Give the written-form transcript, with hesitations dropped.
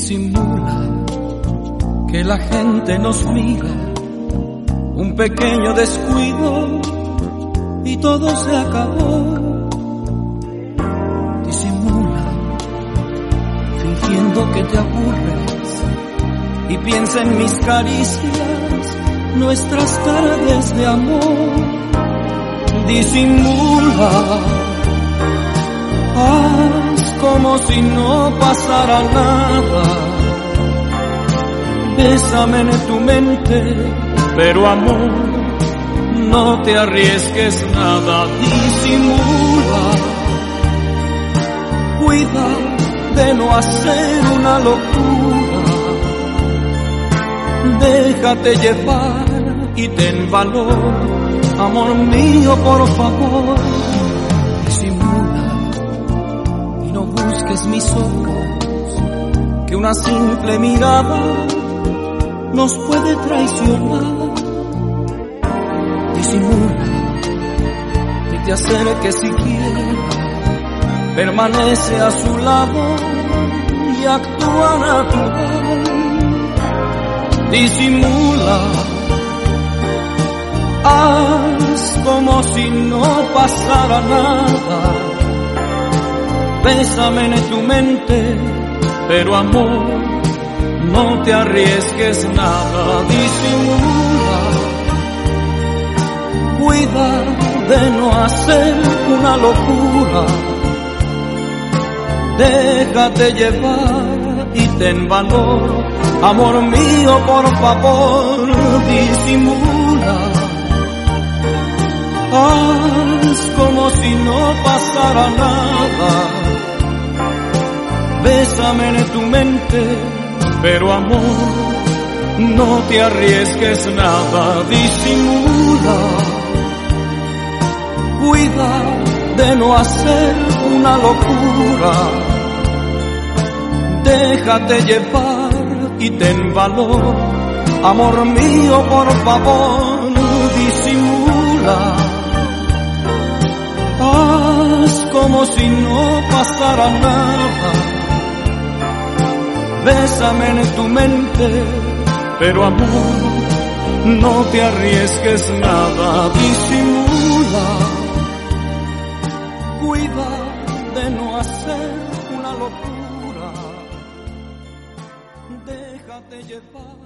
Disimula que la gente nos mira, un pequeño descuido y todo se acabó. Disimula, fingiendo que te aburres, y piensa en mis caricias, nuestras tardes de amor. Disimula, haz como si no pasara nada. Bésame en tu mente, pero amor, no te arriesgues nada. Disimula, cuida de no hacer una locura. Déjate llevar y ten valor, amor mío, por favor. Disimula y no busques mis ojos, que una simple mirada nos puede traicionar. Disimula, ni te acerques siquiera, permanece a su lado y actúa natural. Disimula, haz como si no pasara nada. Bésame en tu mente, pero amor, no te arriesgues nada. Disimula, cuida de no hacer una locura. Déjate llevar y ten valor, amor mío, por favor. Disimula, haz como si no pasara nada. Bésame en tu mente, pero amor, no te arriesgues nada. Disimula, cuida de no hacer una locura. Déjate llevar y ten valor, amor mío, por favor. Disimula, haz como si no pasara nada. Bésame en tu mente, pero amor, no te arriesgues nada. Disimula, cuida de no hacer una locura. Déjate llevar.